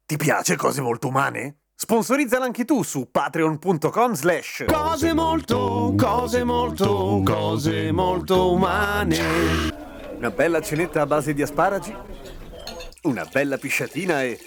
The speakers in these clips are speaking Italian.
Ti piace Cose Molto Umane? Sponsorizzala anche tu su patreon.com/. Cose molto umane. Una bella cenetta a base di asparagi, una bella pisciatina e...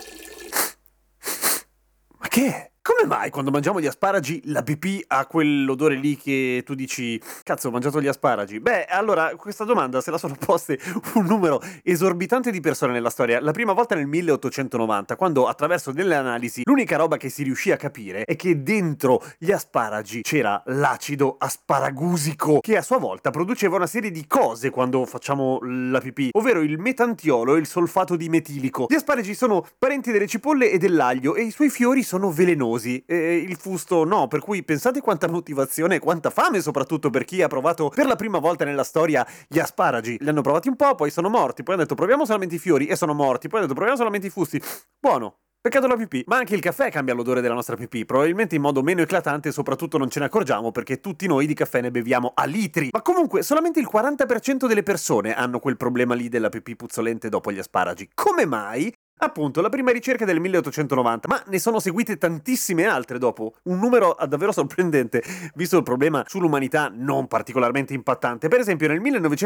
Ma che è? Come mai quando mangiamo gli asparagi la pipì ha quell'odore lì che tu dici cazzo ho mangiato gli asparagi? Beh, allora questa domanda se la sono poste un numero esorbitante di persone nella storia. La prima volta nel 1890, quando attraverso delle analisi l'unica roba che si riuscì a capire è che dentro gli asparagi c'era l'acido asparagusico, che a sua volta produceva una serie di cose quando facciamo la pipì, ovvero il metantiolo e il solfato di metilico. Gli asparagi sono parenti delle cipolle e dell'aglio e i suoi fiori sono velenosi. Il fusto no, per cui pensate quanta motivazione e quanta fame soprattutto per chi ha provato per la prima volta nella storia gli asparagi. Li hanno provati un po', poi sono morti, poi hanno detto proviamo solamente i fiori e sono morti, poi hanno detto proviamo solamente i fusti. Buono. Peccato la pipì. Ma anche il caffè cambia l'odore della nostra pipì, probabilmente in modo meno eclatante e soprattutto non ce ne accorgiamo perché tutti noi di caffè ne beviamo a litri. Ma comunque solamente il 40% delle persone hanno quel problema lì della pipì puzzolente dopo gli asparagi. Come mai? Appunto, la prima ricerca del 1890, ma ne sono seguite tantissime altre dopo, un numero davvero sorprendente, visto il problema sull'umanità non particolarmente impattante. Per esempio, nel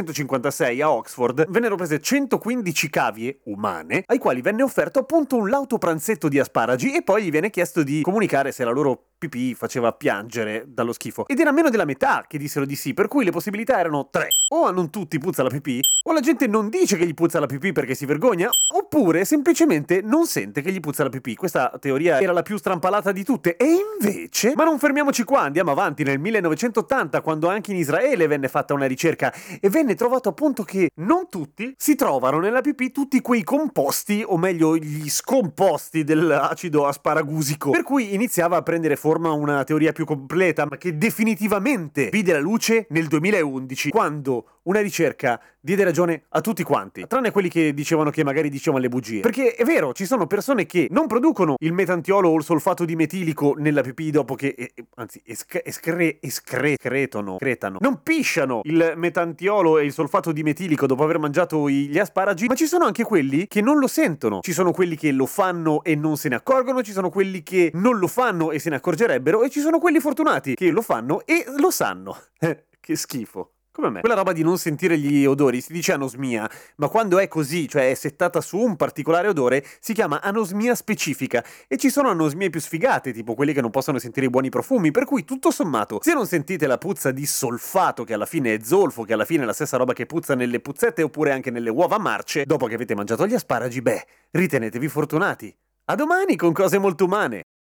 1956 a Oxford vennero prese 115 cavie umane, ai quali venne offerto appunto un lauto pranzetto di asparagi e poi gli viene chiesto di comunicare se la loro pipì faceva piangere dallo schifo. Ed era meno della metà che dissero di sì, per cui le possibilità erano tre. O a non tutti puzza la pipì, o la gente non dice che gli puzza la pipì perché si vergogna, oppure semplicemente non sente che gli puzza la pipì. Questa teoria era la più strampalata di tutte. E invece... Ma non fermiamoci qua, andiamo avanti nel 1980, quando anche in Israele venne fatta una ricerca e venne trovato appunto che non tutti si trovano nella pipì tutti quei composti, o meglio gli scomposti dell'acido asparagusico. Per cui iniziava a prendere forma una teoria più completa, ma che definitivamente vide la luce nel 2011, quando una ricerca diede ragione a tutti quanti, tranne quelli che dicevano che magari dicevano le bugie. Perché è vero, ci sono persone che non producono il metantiolo o il solfato di metilico nella pipì dopo che, anzi, cretano, non pisciano il metantiolo e il solfato di metilico dopo aver mangiato gli asparagi, ma ci sono anche quelli che non lo sentono. Ci sono quelli che lo fanno e non se ne accorgono, ci sono quelli che non lo fanno e se ne accorgerebbero, e ci sono quelli fortunati che lo fanno e lo sanno. Che schifo. Come me. Quella roba di non sentire gli odori si dice anosmia, ma quando è così, cioè è settata su un particolare odore, si chiama anosmia specifica. E ci sono anosmie più sfigate, tipo quelli che non possono sentire i buoni profumi, per cui tutto sommato, se non sentite la puzza di solfato, che alla fine è zolfo, che alla fine è la stessa roba che puzza nelle puzzette oppure anche nelle uova marce, dopo che avete mangiato gli asparagi, beh, ritenetevi fortunati. A domani con Cose Molto Umane!